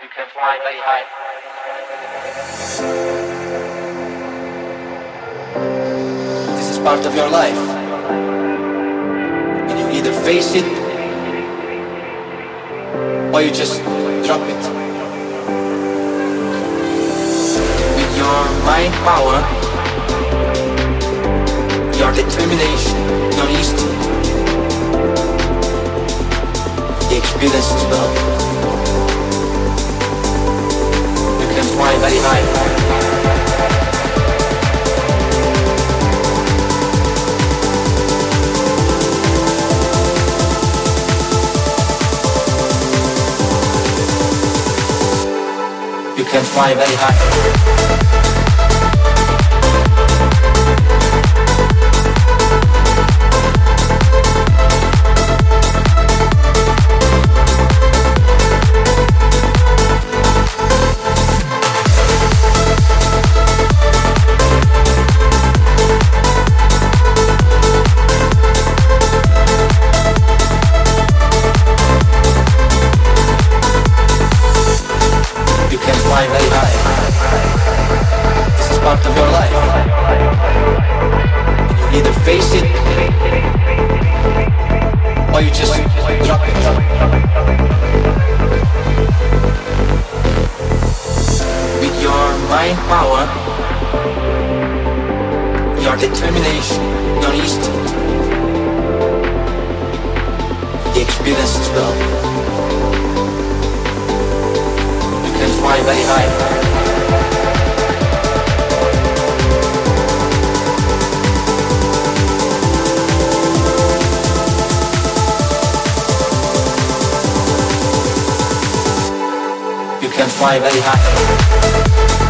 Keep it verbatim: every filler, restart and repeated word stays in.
You can fly very high. This is part of your life. And you either face it or you just drop it. With your mind power, your determination, your instinct, the experience as well. You can fly very high. You can fly very high. Fly very high. This is part of your life. And you either face it or you just drop it. With your mind power, your determination, your instinct, the experience as well. Fly very high. You can fly very high.